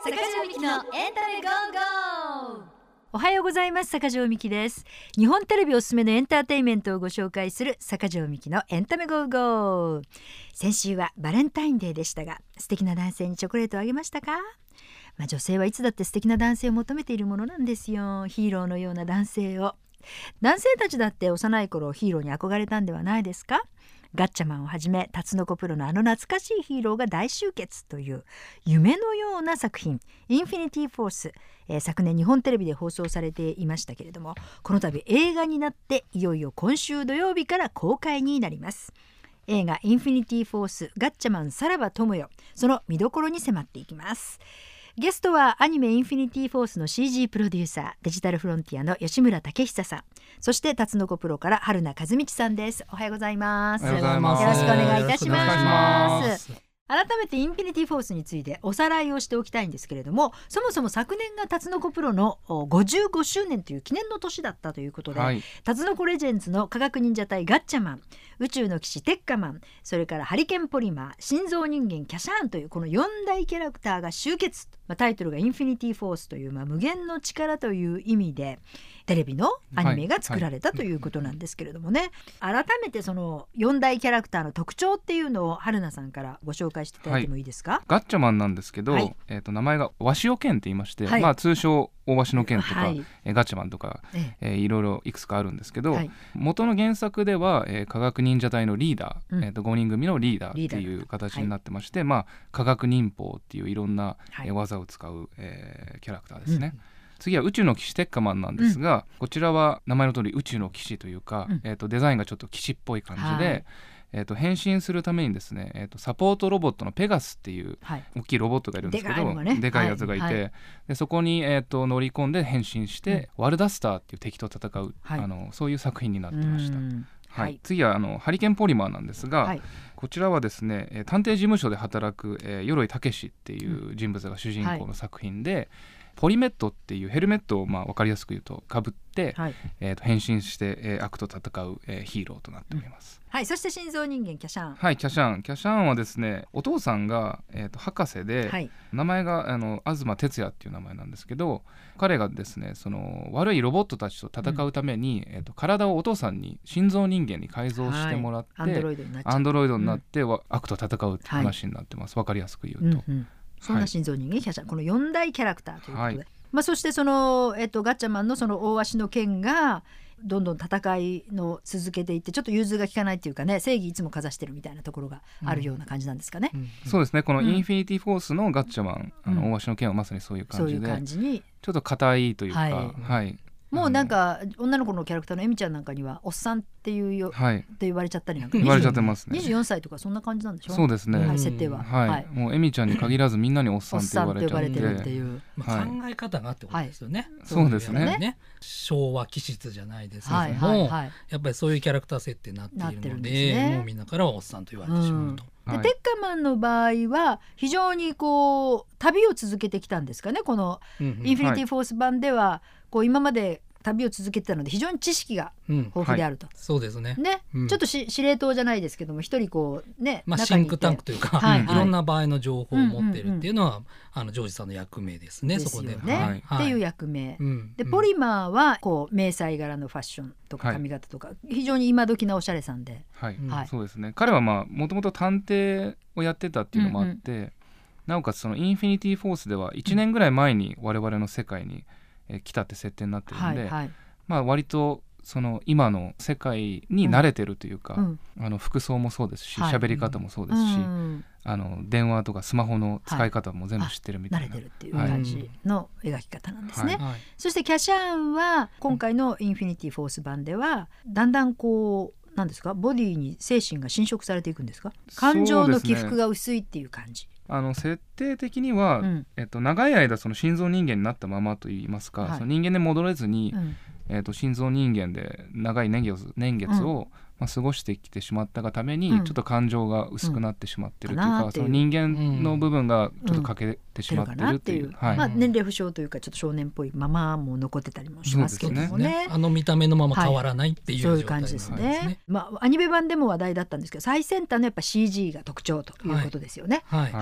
坂上美希のエンタメゴーゴー。 おはようございます。坂上美希です。日本テレビおすすめのエンターテインメントをご紹介する坂上美希のエンタメゴーゴー。先週はバレンタインデーでしたが、素敵な男性にチョコレートをあげましたか？女性はいつだって素敵な男性を求めているものなんですよ。ヒーローのような男性を。男性たちだって幼い頃ヒーローに憧れたんではないですか？ガッチャマンをはじめタツノコプロの懐かしいヒーローが大集結という夢のような作品、インフィニティフォース、昨年日本テレビで放送されていましたけれども、この度映画になっていよいよ今週土曜日から公開になります。映画インフィニティフォースガッチャマンさらば友よ、その見どころに迫っていきます。ゲストはアニメインフィニティフォースの CG プロデューサー、デジタルフロンティアの吉村武久さん、そしてタツノコプロから春名和道さんです。おはようございます。 おはようございます。 よろしくお願いいたしよろくお願いしま。 ます改めてインフィニティフォースについておさらいをしておきたいんですけれども、そもそも昨年がタツノコプロの55周年という記念の年だったということで、 はい、 タツノコレジェンズの科学忍者隊ガッチャマン、宇宙の騎士テッカマン、それからハリケンポリマー、心臓人間キャシャーンというこの4大キャラクターが集結。タイトルがインフィニティフォースという、無限の力という意味でテレビのアニメが作られたということなんですけれどもね、改めてその4大キャラクターの特徴っていうのを春名さんからご紹介していただいてもいいですか？ ガッチャマンなんですけど、名前がワシオケンって言いまして、通称大鷲の剣とか、ガッチャマンとか、いろいろいくつかあるんですけど、元の原作では、科学忍者隊のリーダー、5人組のリーダーっていう形になってまして、科学忍法っていういろんな、技を使う、キャラクターですね。次は宇宙の騎士テッカマンなんですが、こちらは名前の通り宇宙の騎士というか、デザインがちょっと騎士っぽい感じで、変身するためにですね、サポートロボットのペガスっていう大きいロボットがいるんですけど、でかいやつがいて、でそこに、乗り込んで変身して、ワルダスターっていう敵と戦う、そういう作品になってました。次はハリケンポリマーなんですが、こちらはですね、探偵事務所で働く、鎧武っていう人物が主人公の作品で、ポリメットっていうヘルメットを分かりやすく言うとかぶって、変身して、悪と戦う、ヒーローとなっております。 そして心臓人間キャシャーン。 キャシャーンはですね、お父さんが、博士で、名前が東哲也っていう名前なんですけど、彼がですね、その悪いロボットたちと戦うために、体をお父さんに心臓人間に改造してもらって、アンドロイドになって、悪と戦うって話になってます。分かりやすく言うと、 そんな心臓人間キャシャーン、この4大キャラクターということで、そしてその、ガッチャマンのその大鷲の剣がどんどん戦いの続けていって、ちょっと融通が利かないっていうかね、正義いつもかざしてるみたいなところがあるような感じなんですかね。 そうですね、このインフィニティフォースのガッチャマン、大鷲の剣はまさにそういう感じで、ちょっと硬いというか、 もうなんか女の子のキャラクターのエミちゃんなんかにはおっさんっていうよ、って言われちゃったりなんか、 言われちゃってますね。 24歳とかそんな感じなんでしょう。 そうですね、 設定は、 もうエミちゃんに限らずみんなにおっさんって言われちゃって、 るっていう、考え方がってことですよね。 そうですね、 昭和気質じゃないですけども、やっぱりそういうキャラクター設定になっているので、もうみんなからはおっさんと言われてしまうと。 でテッカマンの場合は非常にこう旅を続けてきたんですかね。このインフィニティフォース版ではこう今まで旅を続けてたので非常に知識が豊富であると、 そうですね。 ちょっと司令塔じゃないですけども、一人こうね、 シンクタンクというか、いろんな場合の情報を持っているっていうのはジョージさんの役目ですね。そこでっていう役目で、ポリマーはこう迷彩柄のファッションとか髪型とか、非常に今時なおしゃれさんで、 そうですね。彼はもともと探偵をやってたっていうのもあって、なおかつそのインフィニティフォースでは1年ぐらい前に我々の世界に来たって設定になってるんで、割とその今の世界に慣れてるというか、服装もそうですし、喋り方もそうですし、電話とかスマホの使い方も全部知ってるみたいな、 慣れてるっていう感じの描き方なんですね。そしてキャシャーンは今回のインフィニティフォース版ではだんだんこうなんですか、ボディに精神が侵食されていくんですか？感情の起伏が薄いっていう感じ。 設定的には、長い間その心臓人間になったままといいますか、その人間で戻れずに、心臓人間で長い年月を、過ごしてきてしまったがために、ちょっと感情が薄くなってしまってるというか、その人間の部分がちょっと欠けてしまってるっていう、 年齢不詳というかちょっと少年っぽいままも残ってたりもしますけどもね。 見た目のまま変わらないっていう状態、そういう感じですね。アニメ版でも話題だったんですけど、最先端のやっぱ CG が特徴ということですよね。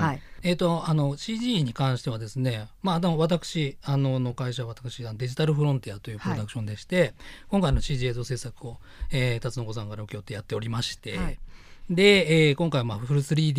CG に関してはですね、私の会社はデジタルフロンティアというプロダクションでして、今回の CG 映像制作を、辰野子さんから請け負ってやっておりまして、で、今回はフル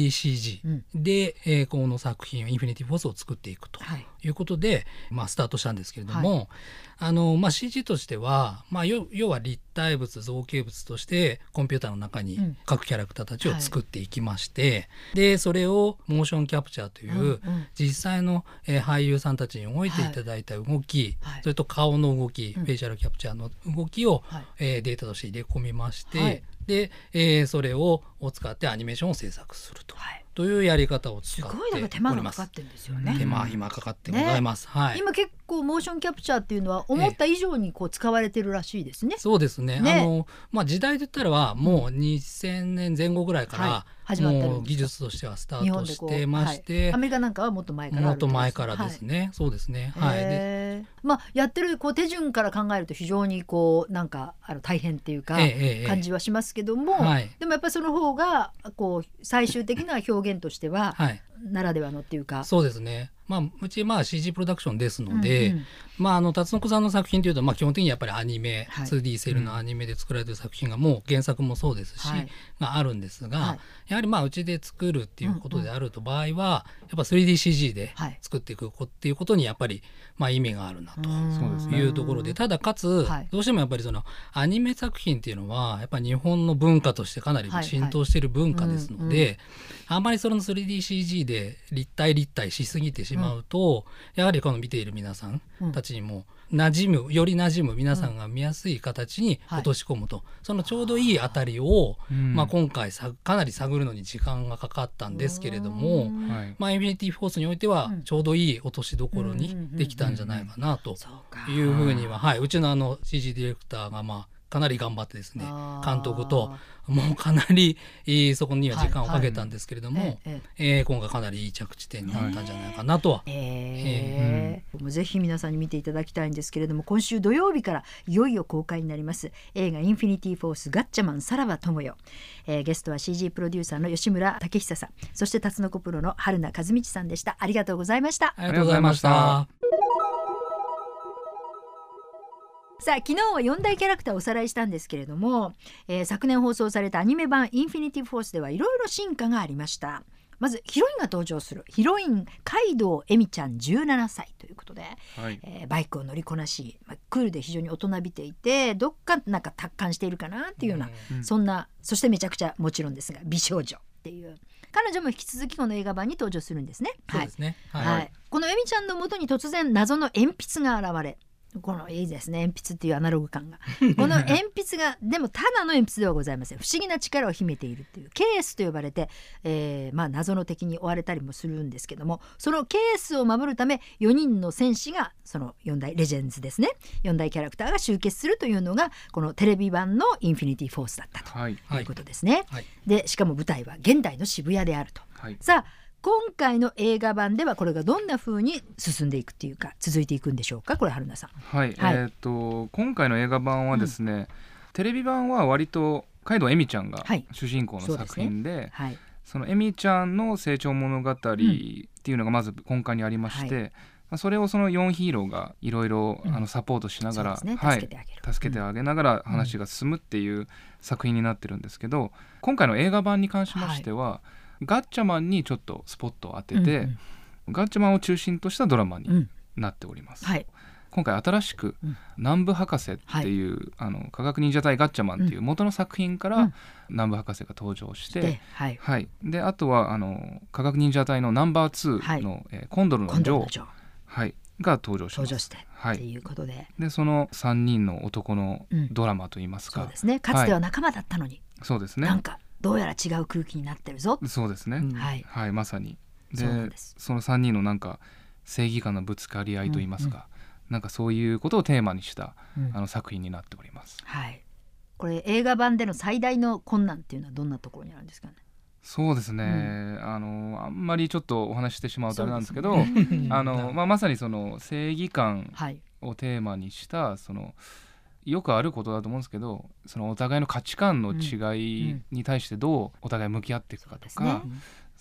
3DCG で、この作品インフィニティフォースを作っていくということで、スタートしたんですけれども、CG としては、要は立体物造形物としてコンピューターの中に各キャラクターたちを作っていきまして、でそれをモーションキャプチャーという、実際の、俳優さんたちに覚えていただいた動き、それと顔の動き、フェイシャルキャプチャーの動きを、データとして入れ込みまして、で、それを使ってアニメーションを制作するというやり方を使っております。 すごい手間がかかってるんですよね。 手間暇かかってございます、 今結構モーションキャプチャーっていうのは思った以上に使われてるらしいですね。 そうですね。時代で言ったらもう2000年前後ぐらいからもう技術としてはスタートしてまして、 アメリカなんかはもっと前からあるんです。 もっと前からですね。そうですね。 やってる手順から考えると非常になんか大変っていうか感じはしますけども、でもやっぱりその方が最終的な表現としてはならではのっていうか。 そうですね。うちCG プロダクションですので、辰野子さんの作品というと基本的にやっぱりアニメ、2D セルのアニメで作られている作品がもう原作もそうですし、あるんですが、やはりうちで作るっていうことであると場合は、やっぱ 3DCG で作っていくっていうことにやっぱり意味があるなというところで、ただかつどうしてもやっぱりそのアニメ作品っていうのはやっぱり日本の文化としてかなり浸透している文化ですので、あんまりその 3DCG で立体しすぎてしまうと、やはりこの見ている皆さんたちにもより馴染む皆さんが見やすい形に落とし込むと、そのちょうどいいあたりを、今回かなり探るのに時間がかかったんですけれども、インフィニティフォースにおいてはちょうどいい落としどころにできたんじゃないかなというふうには、うちのCG ディレクターがかなり頑張ってですね、監督ともうかなりそこには時間をかけたんですけれども、今回かなりいい着地点になったんじゃないかなとは。 もうぜひ皆さんに見ていただきたいんですけれども、今週土曜日からいよいよ公開になります映画インフィニティフォースガッチャマンさらば友よ。ゲストは CG プロデューサーの吉村武久さん、そして辰野子プロの春名和道さんでした。ありがとうございました。 ありがとうございました。 さあ、昨日は4大キャラクターをおさらいしたんですけれども、昨年放送されたアニメ版インフィニティフォースではいろいろ進化がありました。まずヒロインが登場するヒロイン海道恵美ちゃん17歳ということで、バイクを乗りこなし、クールで非常に大人びていて、どっかなんか達観しているかなっていうような、そんな、そしてめちゃくちゃもちろんですが美少女っていう、彼女も引き続きこの映画版に登場するんですね。 そうですね。 この恵美ちゃんのもとに突然謎の鉛筆が現れ、このいいですね、鉛筆っていうアナログ感がこの鉛筆がでもただの鉛筆ではございません。不思議な力を秘めているっていうケースと呼ばれて、謎の敵に追われたりもするんですけども、そのケースを守るため4人の戦士が、その4大レジェンズですね、4大キャラクターが集結するというのがこのテレビ版のインフィニティフォースだったということですね。でしかも舞台は現代の渋谷であると。さあ、今回の映画版ではこれがどんな風に進んでいくっていうか続いていくんでしょうか、これ春名さん。 今回の映画版はですね、テレビ版は割と海道恵美ちゃんが主人公の作品で、その恵美ちゃんの成長物語っていうのがまず根幹にありまして、それをその4ヒーローがいろいろサポートしながら、助けてあげながら話が進むっていう作品になってるんですけど、今回の映画版に関しましては、ガッチャマンにちょっとスポットを当てて、ガッチャマンを中心としたドラマになっております。今回新しく南部博士っていう、科学忍者隊ガッチャマンっていう元の作品から南部博士が登場して、であとは科学忍者隊のナンバー2の、コンドルのジョー、が登場します。 っていうことで、 その3人の男のドラマといいますか、 そうですね、かつては仲間だったのに、 そうですね、 なんかどうやら違う空気になってるぞ。 そうですね、まさに。でその3人のなんか正義感のぶつかり合いといいますか、なんかそういうことをテーマにした、作品になっております。 これ映画版での最大の困難っていうのはどんなところにあるんですかね。 そうですね、あんまりちょっとお話してしまうとあれなんですけど、まさにその正義感をテーマにしたそのよくあることだと思うんですけど、そのお互いの価値観の違いに対してどうお互い向き合っていくかとか、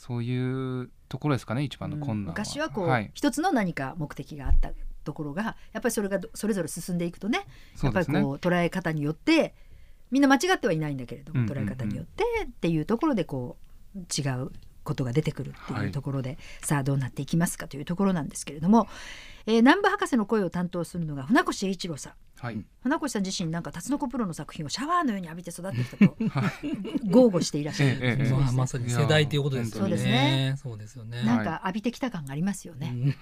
そういうところですかね、一番の困難は。 昔はこう、一つの何か目的があったところがやっぱりそれがそれぞれ進んでいくとね、やっぱりこう捉え方によってみんな間違ってはいないんだけれども、捉え方によってっていうところでこう違うことが出てくるっていうところで、さあどうなっていきますかというところなんですけれども、南部博士の声を担当するのが船越英一郎さん。船越さん自身なんかタツノコプロの作品をシャワーのように浴びて育ってきたと豪語していらっしゃるんですね。 まさに世代ということですよね。 そうですね。 そうですよね。 なんか浴びてきた感がありますよね。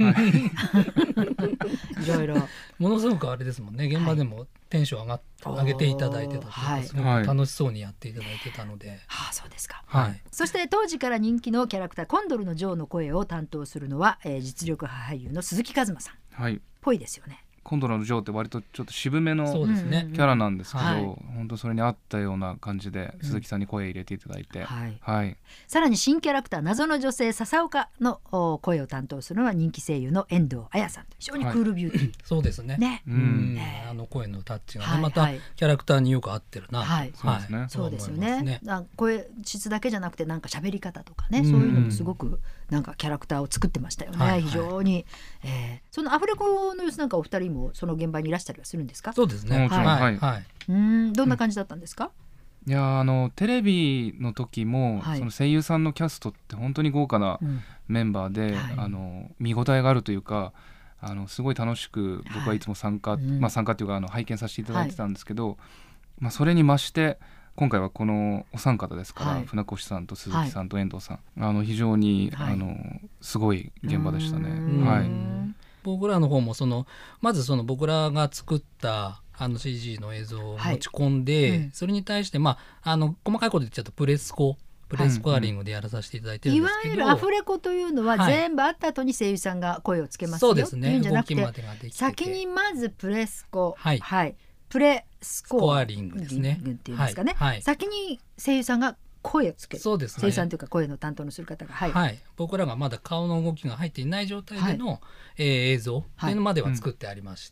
いろいろものすごくあれですもんね。現場でもテンション上げていただいてたというか、すごく楽しそうにやっていただいてたので。 そうですか。そして当時から人気のキャラクターコンドルのジョーの声を担当するのは、実力派俳優の鈴木一馬さん。ぽいですよね。 コンドルのジョーって割とちょっと渋めのキャラなんですけど、本当それに合ったような感じで鈴木さんに声入れていただいて、 さらに新キャラクター謎の女性笹岡の声を担当するのは人気声優の遠藤彩さん。非常にクールビューティー、 そうですね。声のタッチがね、またキャラクターによく合ってるな。 そうですよね。声質だけじゃなくてなんか喋り方とかね、そういうのもすごくなんかキャラクターを作ってましたよね。非常に、そのアフレコの様子なんかお二人もその現場にいらしたりはするんですか？ そうですね。 どんな感じだったんですか？ いやテレビの時も、その声優さんのキャストって本当に豪華なメンバーで、見応えがあるというか、すごい楽しく僕はいつも参加っていうか拝見させていただいてたんですけど、それに増して今回はこのお三方ですから、船越さんと鈴木さんと遠藤さん、非常に、すごい現場でしたね。 僕らの方もまず僕らが作ったCG の映像を持ち込んで、それに対して細かいこと言っちゃうとプレスコアリングでやらさせていただいてるんですけど、 いわゆるアフレコというのは全部あった後に声優さんが声をつけますよっていうんじゃなくて、先にまずプレスコ、プレスコアリングですねっていうんですかね、先に声優さんが声をつける。そうですね。声優さんというか声の担当のする方が、 僕らがまだ顔の動きが入っていない状態での、映像というのまでは作ってありまして、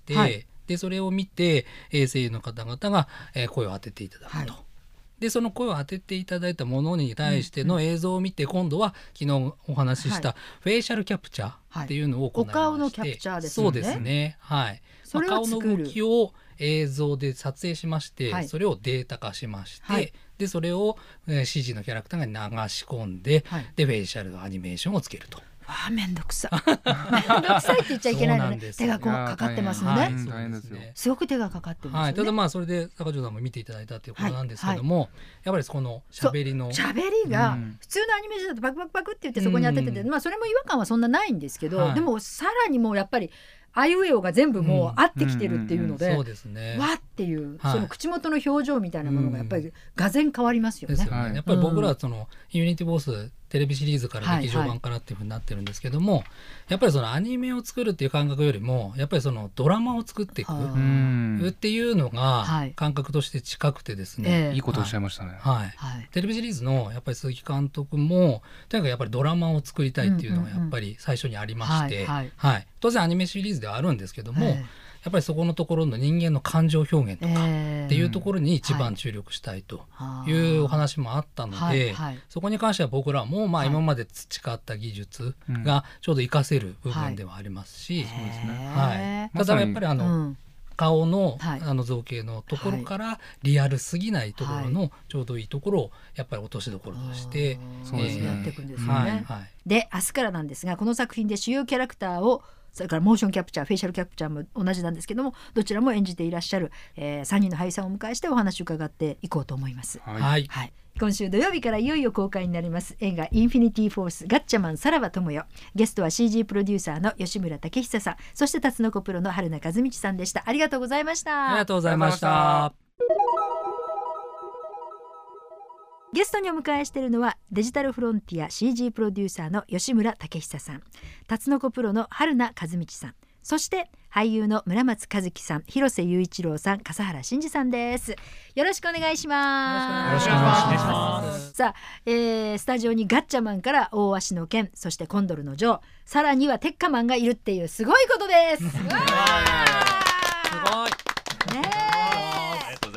でそれを見て、声優の方々が、声を当てていただくと。でその声を当てていただいたものに対しての映像を見て、今度は昨日お話ししたフェイシャルキャプチャーっていうのを行いまして、お顔のキャプチャーですね。 そうですね。顔の動きを映像で撮影しまして、それをデータ化しまして、でそれを CG のキャラクターが流し込んで、でフェイシャルアニメーションをつけると。 めんどくさいめんどくさいって言っちゃいけないのね。手がこうかかってますのね。すごく手がかかってますよね。 ただそれで坂上さんも見ていただいたということなんですけども、やっぱりこの喋りが普通のアニメーションだとバクバクバクって言ってそこに当ててて、それも違和感はそんなないんですけど、でもさらにもうやっぱりあいうえおが全部もう合ってきてるっていうので、そうですね、わっていう、その口元の表情みたいなものがやっぱりがぜん変わりますよね。 やっぱり僕らはそのユニティボステレビシリーズから劇場版からっていうふうになってるんですけども、やっぱりそのアニメを作るっていう感覚よりもやっぱりそのドラマを作っていくっていうのが感覚として近くてですね、 いいことをおっしゃいましたね。 テレビシリーズのやっぱり鈴木監督もとにかくやっぱりドラマを作りたいっていうのがやっぱり最初にありまして、当然アニメシリーズではあるんですけども、やっぱりそこのところの人間の感情表現とかっていうところに一番注力したいというお話もあったので、そこに関しては僕らも今まで培った技術がちょうど活かせる部分ではありますし、ただやっぱり顔の造形のところからリアルすぎないところのちょうどいいところをやっぱり落としどころとしてやっていくんですよね。で明日からなんですが、この作品で主要キャラクターをそれからモーションキャプチャー、フェイシャルキャプチャーも同じなんですけども、どちらも演じていらっしゃる、3人の俳優さんをお迎えしてお話を伺っていこうと思います。今週土曜日からいよいよ公開になります映画インフィニティフォースガッチャマンさらば友よ。ゲストは CG プロデューサーの吉村武久さん、そしてタツノコプロの春名和道さんでした。ありがとうございました。 ありがとうございました。 ゲストにお迎えしているのはデジタルフロンティア CG プロデューサーの吉村武久さん、タツノコプロの春名和道さん、そして俳優の村松和樹さん、広瀬雄一郎さん、笠原慎二さんです。よろしくお願いします。 よろしくお願いします。 さあ、スタジオにガッチャマンから大鷲の剣、そしてコンドルのジョー、さらにはテッカマンがいるっていうすごいことです。すごいね。 どういう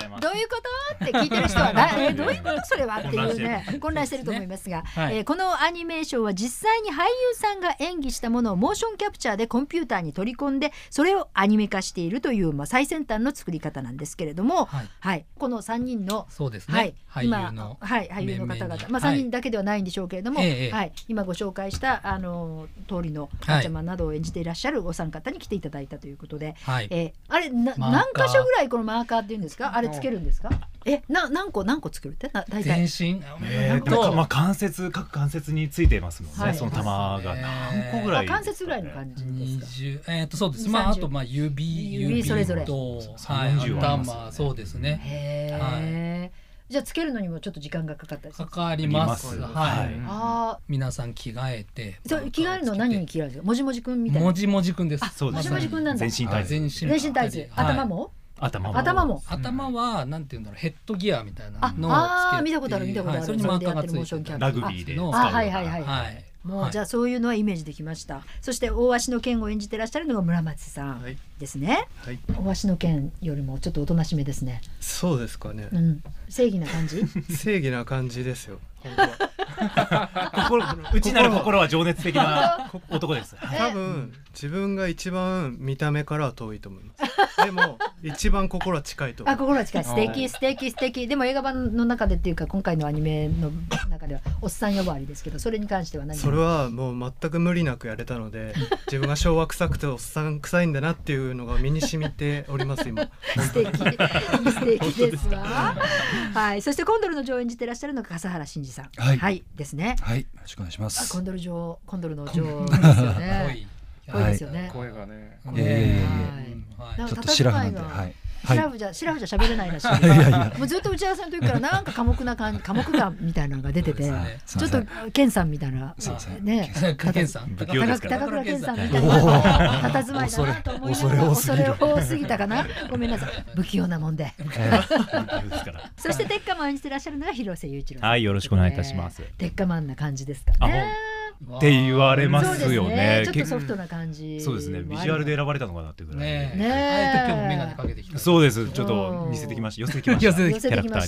いうことって聞いてる人はどういうことそれはっていうね混乱してると思いますが、このアニメーションは実際に俳優さんが演技したものをモーションキャプチャーでコンピューターに取り込んでそれをアニメ化しているという、最先端の作り方なんですけれども、この3人のそうですね、俳優の方々、3人だけではないんでしょうけれども、今ご紹介した通りのガチャマンなどを演じていらっしゃるお三方に来ていただいたということで、あれ何箇所ぐらいこのマーカーっていうんですか、あれつけるんですか？何個つけるって大体全身各関節についてますもんね、その玉が何個ぐらい関節ぐらいの感じですか？ そうです。あと指それぞれと頭、そうですね。 じゃあつけるのにもちょっと時間がかかったりかかります。皆さん着替えて。 着替えるのは何に着替えるんですか？もじもじくんみたいな。 もじもじくんです。 もじもじくんなんだ。 全身タイツ。頭も？頭はなんていうんだろう、ヘッドギアみたいなのをつけて、 見たことある。 それにマーカーがついてる。 ラグビーで使う。 はいもうじゃあそういうのはイメージできました。そして大鷲の剣を演じてらっしゃるのが村松さんですね。大鷲の剣よりもちょっとおとなしめですね。 そうですかね。 正義な感じ？ 正義な感じですよ。本当は内なる心は情熱的な男です。 多分自分が一番見た目からは遠いと思います。でも一番心は近いと思う。 心は近い。素敵。でも映画版の中でっていうか今回のアニメの中ではおっさん呼ばわりですけど、それに関しては何？ それはもう全く無理なくやれたので、自分が昭和臭くておっさん臭いんだなっていうのが身に染みております今。 素敵ですわ。そしてコンドルの女を演じてらっしゃるのが笠原慎二さん。ですね。 よろしくお願いします。 コンドルの女ですよね。濃いですよね。 声がね。 ちょっとシラフなんで。 シラフじゃ喋れないらしい。もうずっと打ち合わせの時からなんか寡黙感みたいなのが出てて、ちょっと健さんみたいなね、 健さん、 高倉健さんみたいな佇まいだなと思いながら、恐れ多すぎたかな。ごめんなさい。不器用なもんで。そして鉄火マンを演じてらっしゃるのが広瀬優一郎さん。 よろしくお願いいたします。 鉄火マンな感じですかね。 って言われますよね。 ちょっとソフトな感じ。 そうですね。ビジュアルで選ばれたのかなっていうぐらい。 あえて今日もメガネかけてきた。 そうです。ちょっと寄せてきました。寄せてきました。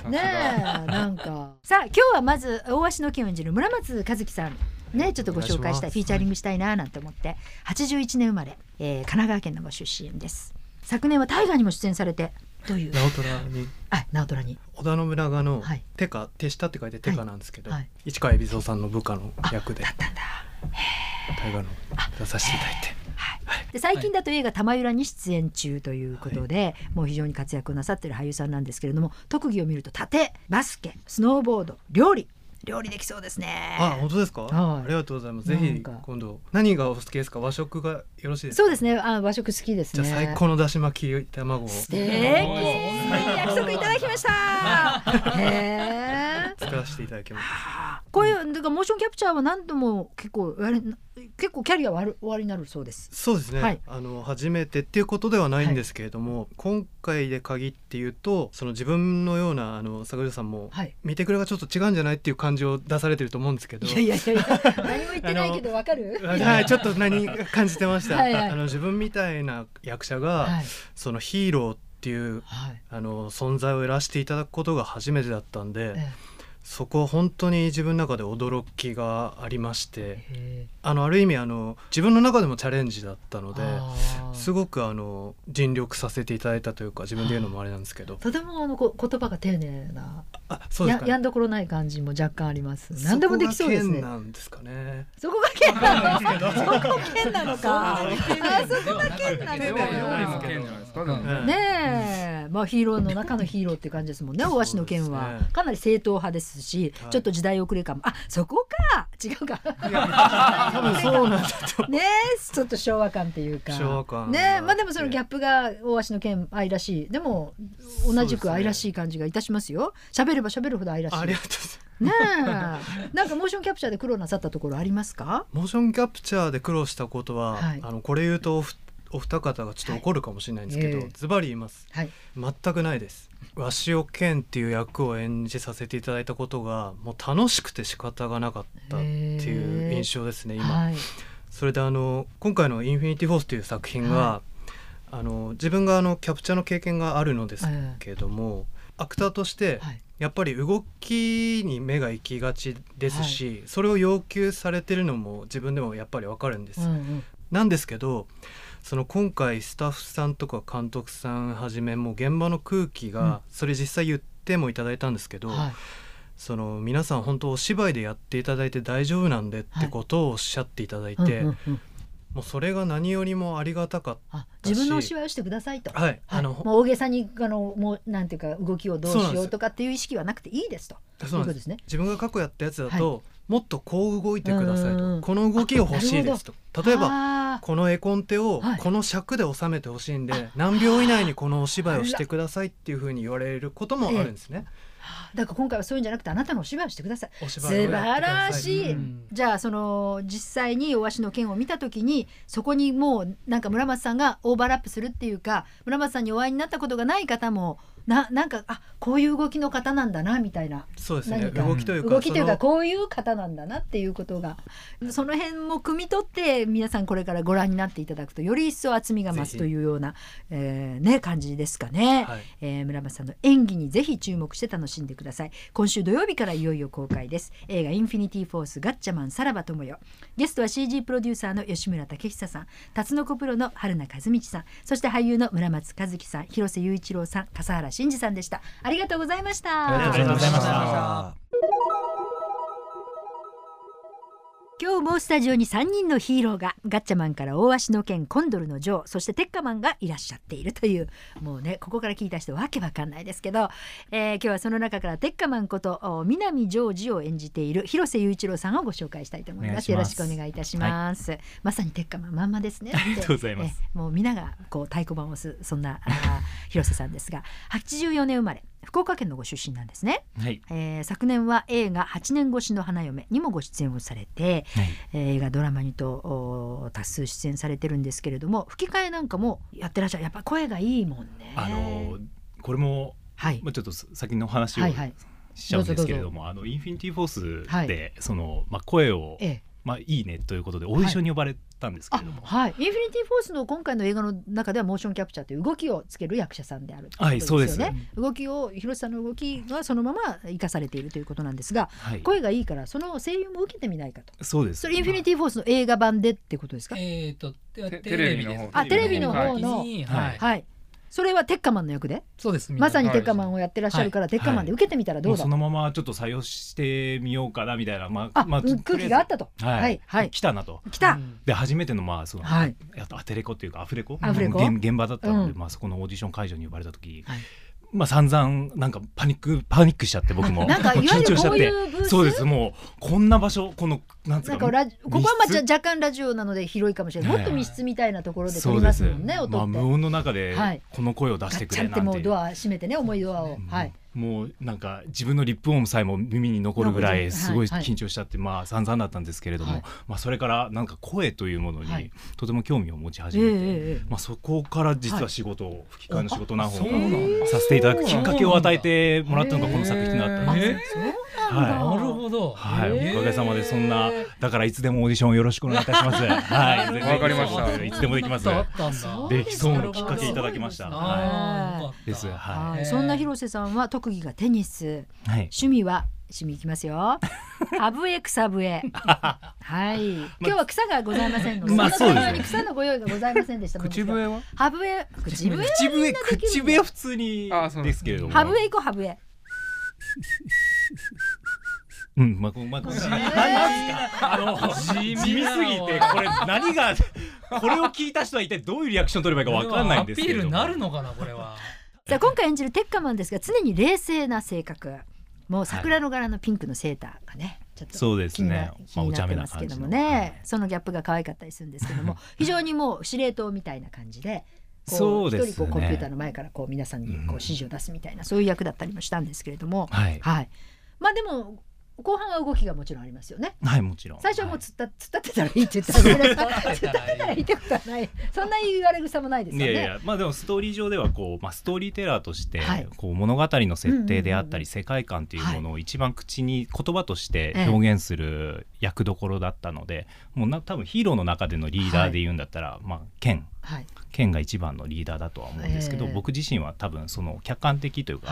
ねえ、なんか。さあ今日はまず大鷲の剣を演じる村松和樹さんね、ちょっとご紹介したい、フィーチャリングしたいななんて思って、81年生まれ、神奈川県のご出身です。昨年は大河にも出演されて。どういう直虎に織田信長の手下って書いて手下なんですけど、市川海老蔵さんの部下の役で大河の出させていただいて、 で最近だと映画玉浦に出演中ということで、もう非常に活躍をなさっている俳優さんなんですけれども、特技を見ると盾、バスケ、スノーボード、料理できそうですね。 本当ですか？ありがとうございます。ぜひ今度何がお好きですか？和食がよろしいですか？ そうですね。和食好きですね。 じゃあ最高のだし巻き卵を。 素敵。約束いただきました。 作らせていただきます。 こういうだからモーションキャプチャーは何度も結構キャリアは終わりになるそうです。 そうですね。初めてっていうことではないんですけれども、今回で限って言うと、その自分のような坂上さんも見てくれがちょっと違うんじゃないっていう感じを出されてると思うんですけど。 いや何も言ってないけどわかる？ ちょっと何感じてました。自分みたいな役者がそのヒーローっていう存在をやらせていただくことが初めてだったんで。そこは本当に自分の中で驚きがありまして、ある意味自分の中でもチャレンジだったので、すごく尽力させていただいたというか、自分で言うのもあれなんですけど、 とても言葉が丁寧な、やんどころない感じも若干あります。何でもできそうですね。 そこが剣なんですかね。 そこが剣なのか。そこ剣なのか。そこが剣なのか。ねえ、ヒーローの中のヒーローっていう感じですもんね。大鷲の剣はかなり正統派ですし、ちょっと時代遅れかも。そこか違うか。 多分そうなんだと。 ね、ちょっと昭和感っていうか。 昭和感。 ね、でもそのギャップが大鷲の剣愛らしい。でも同じく愛らしい感じがいたしますよ。喋れば喋るほど愛らしい。 ありがとうございます。 ねえ、なんかモーションキャプチャーで苦労なさったところありますか？ モーションキャプチャーで苦労したことは、これ言うとお二方がちょっと怒るかもしれないんですけど、ズバリ言います。全くないです。鷲尾健っていう役を演じさせていただいたことがもう楽しくて仕方がなかったっていう印象ですね今。それで今回のインフィニティフォースという作品が、自分がキャプチャーの経験があるのですけども、 アクターとしてやっぱり動きに目が行きがちですし、それを要求されてるのも自分でもやっぱり分かるんです、なんですけど、その今回スタッフさんとか監督さんはじめも現場の空気が、それ実際言ってもいただいたんですけど、その皆さん本当お芝居でやっていただいて大丈夫なんでってことをおっしゃっていただいて、もうそれが何よりもありがたかったし、 自分のお芝居をしてくださいと、 もう大げさにもうなんていうか動きをどうしようとかっていう意識はなくていいですということですね。 自分が過去やったやつだと、もっとこう動いてくださいと、この動きが欲しいですと、例えばこの絵コンテをこの尺で収めてほしいんで、何秒以内にこのお芝居をしてくださいっていうふうに言われることもあるんですね。 だから今回はそういうんじゃなくて、あなたのお芝居をしてください。素晴らしい、じゃあその実際に大鷲の剣を見た時に、そこにもうなんか村松さんがオーバーラップするっていうか、村松さんにお会いになったことがない方もなんかこういう動きの方なんだなみたいな、 そうですね、動きというかこういう方なんだなっていうことが、その辺も汲み取って皆さんこれからご覧になっていただくとより一層厚みが増すというような、感じですかね、村松さんの演技にぜひ注目して楽しんでください。今週土曜日からいよいよ公開です。映画インフィニティフォースガッチャマンさらば友よ。ゲストは CG プロデューサーの吉村武久さん、タツノコプロの春名和道さん、そして俳優の村松和樹さん、広瀬雄一郎さん、笠原慎二さんでした。ありがとうございました。 ありがとうございました。 今日もスタジオに3人のヒーローが、ガッチャマンから大鷲の剣、コンドルのジョー、そしてテッカマンがいらっしゃっているという、もうねここから聞いた人わけわかんないですけど、今日はその中からテッカマンこと南ジョージを演じている広瀬雄一郎さんをご紹介したいと思います。よろしくお願いいたします、まさにテッカマンまんまですね。 ありがとうございます。 もう皆がこう太鼓判を押すそんな広瀬さんですが、84年生まれ、福岡県のご出身なんですね、昨年は映画8年越しの花嫁にもご出演をされて、映画ドラマにと多数出演されてるんですけれども、吹き替えなんかもやってらっしゃる。やっぱ声がいいもんね。 これも、ちょっと先の話をしちゃうんですけれども、インフィニティフォースで、その声を、いいねということでオーディションに呼ばれたんですけれども、 インフィニティフォースの今回の映画の中ではモーションキャプチャーという動きをつける役者さんであるということですよね。そうです。動きを、広瀬さんの動きがそのまま生かされているということなんですが、声がいいからその声優も受けてみないかと。 そうです。 それインフィニティフォースの映画版でってことですか？ テレビの方。 テレビの方の、それはテッカマンの役で、 そうです。 まさにテッカマンをやってらっしゃるから、テッカマンで受けてみたらどうだ、 そのままちょっと採用してみようかなみたいな、 空気があったと、 来たなと。 来た。 で初めてのそのアテレコっていうかアフレコ現場だったので、そこのオーディション会場に呼ばれた時、散々なんかパニックしちゃって、僕もなんか緊張しちゃって、 そうです。もうこんな場所、このなんつうか、ここは若干ラジオなので広いかもしれない、もっと密室みたいなところで撮りますもんね、音って。 無音の中でこの声を出してくれなんて、 もうドア閉めてね、重いドアを、 もうなんか自分のリップ音さえも耳に残るぐらいすごい緊張しちゃって、散々だったんですけれども、それからなんか声というものにとても興味を持ち始めて、そこから実は吹き替えの仕事何本かさせていただくきっかけを与えてもらったのがこの作品だったんです。 なるほど。 おかげさまでそんな、だからいつでもオーディションよろしくお願いいたします。 わかりました。 いつでもできます。できそうなきっかけいただきました。です。 そんな広瀬さんは特技がテニス、趣味いきますよ。ハブエ草笛。今日は草がございませんので、その中に草のご用意がございませんでした。 口笛は？ ハブエ、口笛は普通にですけれども。 ハブエ行こう、ハブエ。 地味すぎて、これ何が、これを聞いた人は一体どういうリアクション取ればいいか分かんないんですけれども。 アピールになるのかな、これは。 今回演じるテッカマンですが、常に冷静な性格、もう桜の柄のピンクのセーターがね、ちょっとそうですね、 お茶目な感じのね、そのギャップが可愛かったりするんですけども、非常にもう司令塔みたいな感じで、一人コンピューターの前から皆さんに指示を出すみたいな、そういう役だったりもしたんですけれども、でも後半は動きがもちろんありますよね。 もちろん。 最初はもう突っ立ってたらいいって言ったら、突っ立ってたらいいってことはない、そんな言われ草もないですよね。 でもストーリー上ではストーリーテラーとして物語の設定であったり世界観というものを一番口に言葉として表現する役どころだったので、もう多分ヒーローの中でのリーダーで言うんだったら、ケンが一番のリーダーだとは思うんですけど、僕自身は多分その客観的というか、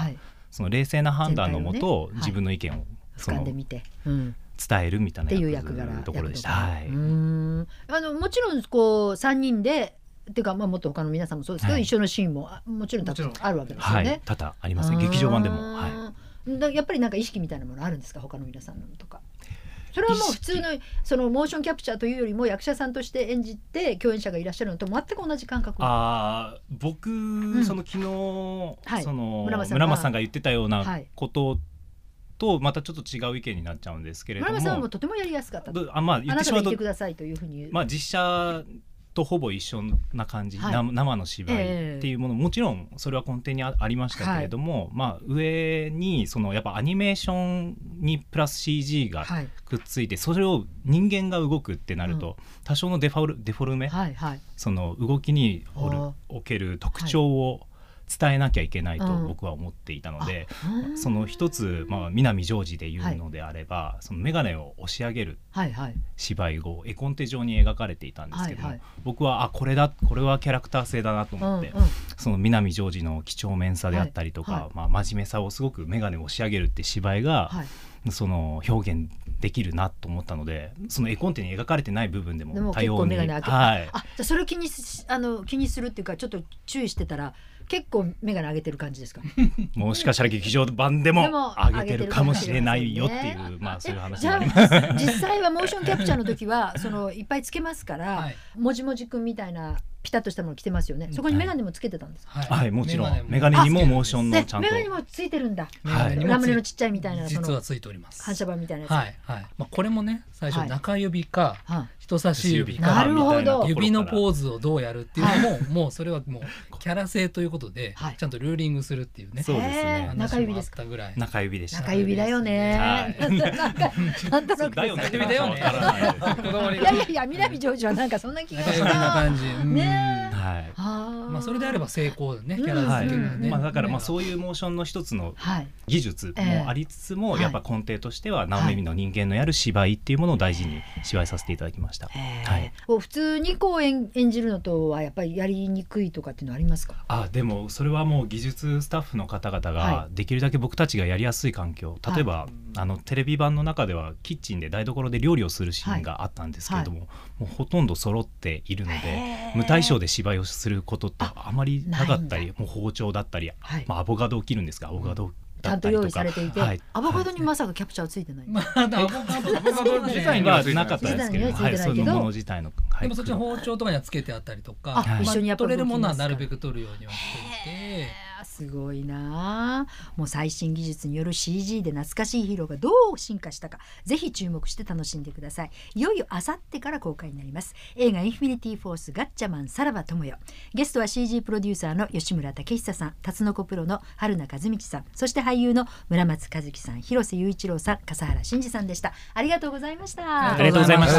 その冷静な判断のもと、自分の意見を俯瞰で見て、 伝えるみたいなところでした。 もちろんこう3人でっていうか、もっと他の皆さんもそうですけど、一緒のシーンももちろんたくさんあるわけですよね。 多々ありますね、劇場版でも。 やっぱりなんか意識みたいなものあるんですか、他の皆さんのとか。それはもう普通のそのモーションキャプチャーというよりも役者さんとして演じて共演者がいらっしゃるのと全く同じ感覚。 僕、その昨日、その村松さんが言ってたようなこととまたちょっと違う意見になっちゃうんですけれども、 村松さんはもうとてもやりやすかったと。 言ってしまうと、 あなたが言ってくださいというふうに言う。 実写とほぼ一緒な感じ、生の芝居っていうもの、もちろんそれは根底にありましたけれども、上にそのやっぱアニメーションにプラス CG がくっついて、それを人間が動くってなると、多少のデフォルメ、その動きにおける特徴を伝えなきゃいけないと僕は思っていたので、その一つ、南ジョージで言うのであれば、その眼鏡を押し上げる芝居を絵コンテ上に描かれていたんですけども、僕はこれはキャラクター性だなと思って、その南ジョージの几帳面さであったりとか、真面目さをすごく眼鏡を押し上げるって芝居が、その表現できるなと思ったので、その絵コンテに描かれてない部分でも多様に、じゃあそれを気にするっていうか、ちょっと注意してたら結構眼鏡上げてる感じですか。 もしかしたら劇場版でも上げてるかもしれないよっていう、そういう話もあります。 実際はモーションキャプチャーの時はそのいっぱいつけますから、もじもじくんみたいなピタッとしたもの着てますよね。そこに眼鏡もつけてたんですか。 もちろん眼鏡にもモーションのちゃんと眼鏡もついてるんだ。ラムネのちっちゃいみたいな、 実はついております。 反射板みたいなやつ。 これもね、最初中指か人差し指かみたいな指のポーズをどうやるっていうのも、もうそれはもうキャラ性ということでちゃんとルーリングするっていうね。 そうですね。 中指ですか。 中指でした。 中指だよね。なんとなくだよね。 いや南ジョージはなんかそんな気がした。 感じ。 ね。 それであれば成功ね、キャラ付けがね。 だからそういうモーションの一つの技術もありつつも、やっぱ根底としては直美の人間のやる芝居っていうものを大事に芝居させていただきました。 普通にこう演じるのとはやっぱりやりにくいとかっていうのはありますか。 でもそれはもう技術スタッフの方々ができるだけ僕たちがやりやすい環境、例えばテレビ版の中ではキッチンで台所で料理をするシーンがあったんですけれども、もうほとんど揃っているので、無対称で芝居をすることってあまりなかったり、もう包丁だったり、アボカドを切るんですが、アボカドちゃんと用意されていて、アボカドにまさかキャプチャーついてない。 アボカド自体にはなかったですけど、そのもの自体の。 でもそっちの包丁とかにはつけてあったりとか、 一緒にやっぱり取れるものはなるべく取るようにはしていて。 すごいな。もう最新技術による CG で懐かしいヒーローがどう進化したか、ぜひ注目して楽しんでください。いよいよあさってから公開になります映画インフィニティフォースガッチャマンさらば友よ。ゲストは CG プロデューサーの吉村武久さん、タツノコプロの春名和道さん、そして俳優の村松和樹さん、広瀬雄一郎さん、笠原慎二さんでした。ありがとうございました。 ありがとうございました。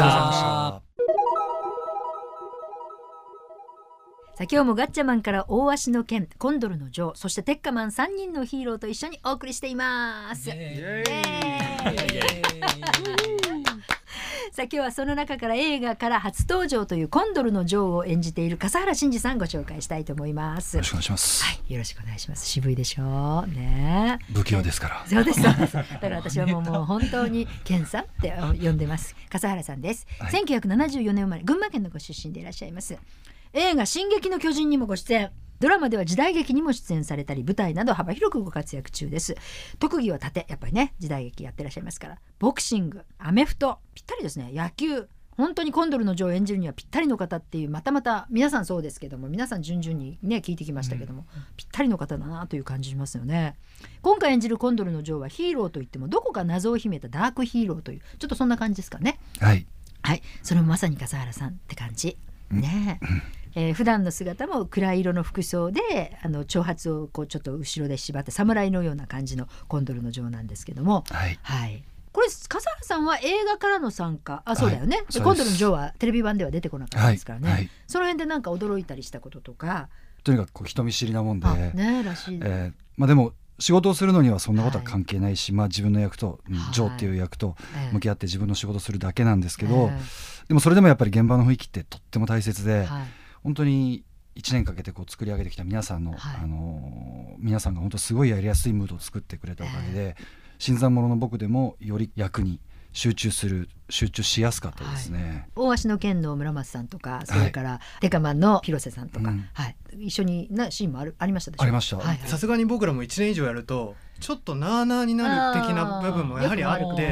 今日もガッチャマンから大足の剣、コンドルのジョー、そしてテッカマン3人のヒーローと一緒にお送りしています。今日はその中から映画から初登場というコンドルのジョーを演じている笠原慎二さんご紹介したいと思います。 よろしくお願いします。 よろしくお願いします。渋いでしょうね。 不器用ですから。 そうですだから私はもう本当に剣さんって呼んでます。笠原さんです。1974年生まれ、群馬県のご出身でいらっしゃいます。映画進撃の巨人にもご出演、ドラマでは時代劇にも出演されたり、舞台など幅広くご活躍中です。特技は盾、やっぱりね時代劇やってらっしゃいますから、ボクシング、アメフトぴったりですね。野球、本当にコンドルのジョーを演じるにはぴったりの方っていう、また皆さんそうですけども、皆さん順々にね聞いてきましたけども、ぴったりの方だなという感じしますよね。今回演じるコンドルのジョーはヒーローといってもどこか謎を秘めたダークヒーローという、ちょっとそんな感じですかね。はい、それもまさに笠原さんって感じね。普段の姿も暗い色の服装で長髪をこうちょっと後ろで縛って侍のような感じのコンドルのジョーなんですけども、これ笠原さんは映画からの参加、そうだよね。コンドルのジョーはテレビ版では出てこなかったですからね。その辺でなんか驚いたりしたこととか。 とにかくこう人見知りなもんで、 らしい。 でも仕事をするのにはそんなことは関係ないし、自分の役と、ジョーっていう役と向き合って自分の仕事をするだけなんですけど、でもそれでもやっぱり現場の雰囲気ってとっても大切で、本当に 1年かけてこう作り上げてきた皆さんの、皆さんが本当すごいやりやすいムードを作ってくれたおかげで、新参者の僕でもより役に集中しやすかったですね。 大足の剣の村松さんとか、それからデカマンの広瀬さんとか、一緒になシーンもありましたでしょ。 ありました。 さすがに僕らも1年以上やるとちょっとなあなあになる的な部分もやはりあって、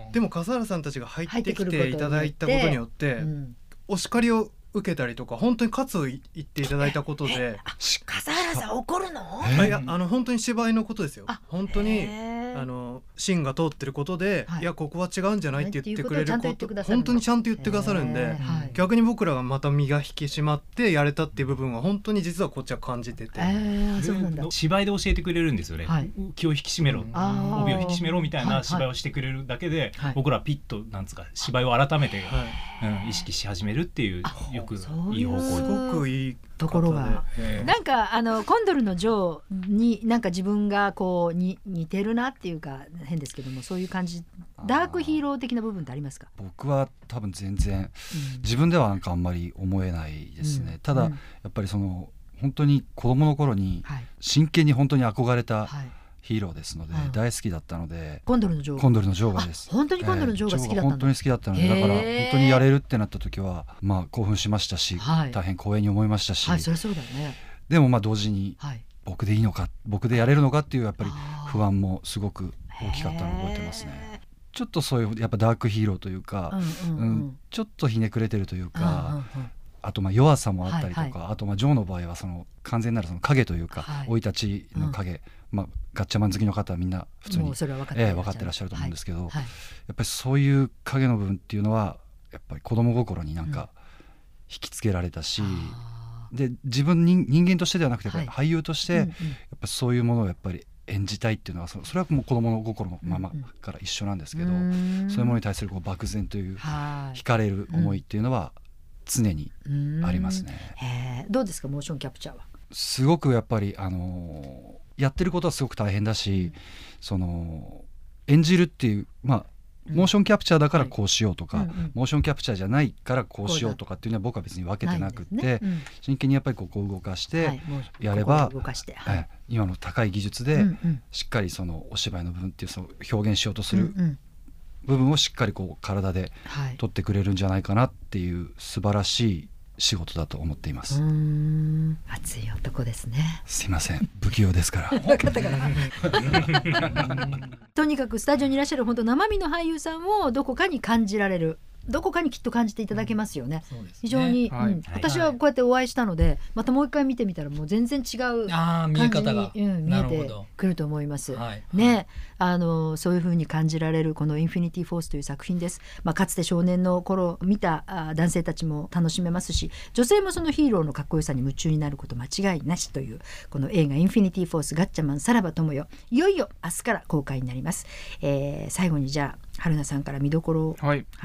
でも笠原さんたちが入ってきていただいたことによって、お叱りを受けたりとか、本当に喝を言っていただいたことで。 笠原さん怒るの？ いや、本当に芝居のことですよ。本当に芯が通ってることで、いやここは違うんじゃないって言ってくれること、本当にちゃんと言ってくださるんで、逆に僕らがまた身が引き締まってやれたっていう部分は本当に実はこっちは感じてて、 芝居で教えてくれるんですよね。気を引き締めろ、帯を引き締めろみたいな芝居をしてくれるだけで、僕らはピッとなんつうか芝居を改めて意識し始めるっていう、よくいい方向で、 すごくいいところが、なんかコンドルのジョーになんか自分がこう似てるなっていうか変ですけども、そういう感じ、ダークヒーロー的な部分ってありますか？ 僕は多分全然、自分ではなんかあんまり思えないですね。ただ、やっぱりその本当に子供の頃に真剣に本当に憧れたヒーローですので、大好きだったので、 コンドルのジョーがです。 本当にコンドルのジョーが好きだったの？ 本当に好きだったので、だから本当にやれるってなった時は興奮しましたし、大変光栄に思いましたし、 そりゃそうだよね。 でも同時に、僕でいいのか、僕でやれるのかっていうやっぱり不安もすごく大きかったのを覚えてますね。ちょっとそういうやっぱダークヒーローというか、ちょっとひねくれてるというか、あと弱さもあったりとか、あとジョーの場合はその完全なるその影というか、生い立ちの影、ガッチャマン好きの方はみんな普通に分かってらっしゃると思うんですけど、やっぱりそういう影の部分っていうのはやっぱり子供心になんか引きつけられたし、で自分人間としてではなくて俳優としてやっぱそういうものをやっぱり演じたいっていうのは、それはもう子供の心のままから一緒なんですけど、そういうものに対する漠然という惹かれる思いっていうのは常にありますね。 どうですか、モーションキャプチャーは？ すごくやっぱりやってることはすごく大変だし、その演じるっていうモーションキャプチャーだからこうしようとか、モーションキャプチャーじゃないからこうしようとかっていうのは僕は別に分けてなくって、真剣にやっぱりこう動かしてやれば、今の高い技術でしっかりそのお芝居の部分っていうその表現しようとする部分をしっかりこう体で取ってくれるんじゃないかなっていう素晴らしい仕事だと思っています。 熱い男ですね。 すいません、不器用ですから分かったからとにかくスタジオにいらっしゃる本当生身の俳優さんをどこかに感じられる、どこかにきっと感じていただけますよね。非常に、私はこうやってお会いしたので、またもう一回見てみたらもう全然違う感じに見えてくると思います。ね、そういう風に感じられるこのインフィニティフォースという作品です。かつて少年の頃見た男性たちも楽しめますし、女性もそのヒーローのかっこよさに夢中になること間違いなしというこの映画インフィニティフォースガッチャマンさらば友よ、いよいよ明日から公開になります。最後にじゃあ春菜さんから見どころを。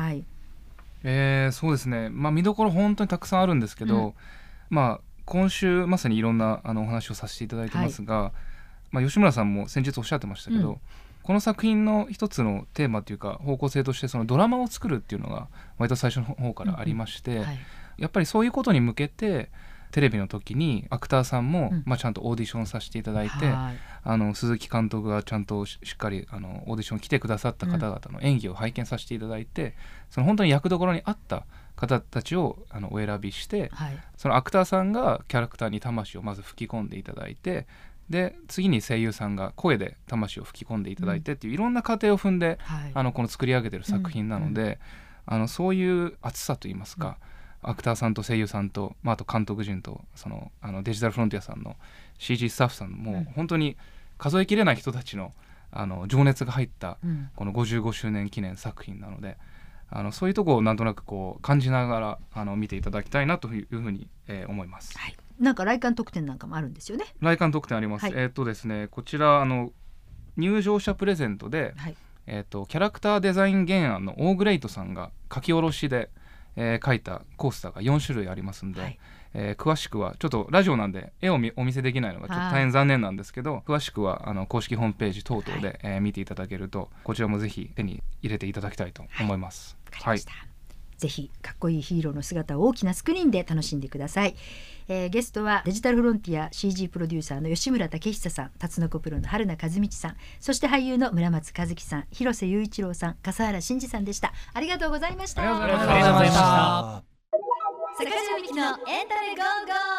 そうですね、見どころ本当にたくさんあるんですけど、今週まさにいろんなお話をさせていただいてますが、吉村さんも先日おっしゃってましたけど、この作品の一つのテーマというか方向性として、そのドラマを作るっていうのが割と最初の方からありまして、やっぱりそういうことに向けてテレビの時にアクターさんも、ちゃんとオーディションさせていただいて、鈴木監督がちゃんとしっかりオーディション来てくださった方々の演技を拝見させていただいて、その本当に役どころに合った方たちをお選びして、そのアクターさんがキャラクターに魂をまず吹き込んでいただいて、で次に声優さんが声で魂を吹き込んでいただいてっていういろんな過程を踏んで、この作り上げてる作品なので、そういう熱さといいますか、アクターさんと声優さんと、あと監督陣とそのデジタルフロンティアさんの CG スタッフさんも本当に数えきれない人たちの情熱が入ったこの55周年記念作品なので、そういうところをなんとなくこう感じながら見ていただきたいなというふうに、思います。 なんか来館特典なんかもあるんですよね。 来館特典あります。ですね、こちら入場者プレゼントで、キャラクターデザイン原案のオーグレイトさんが書き下ろしで書いたコースターが4種類ありますんで、詳しくはちょっとラジオなんで絵をお見せできないのがちょっと大変残念なんですけど、詳しくは公式ホームページ等々で、見ていただけると、こちらもぜひ手に入れていただきたいと思います。 ぜひかっこいいヒーローの姿を大きなスクリーンで楽しんでください。ゲストはデジタルフロンティア CG プロデューサーの吉村武久さん、タツノコプロの春名和道さん、そして俳優の村松和樹さん、広瀬雄一郎さん、笠原慎二さんでした。ありがとうございました。 ありがとうございました。 坂上美希のエンタメゴーゴー。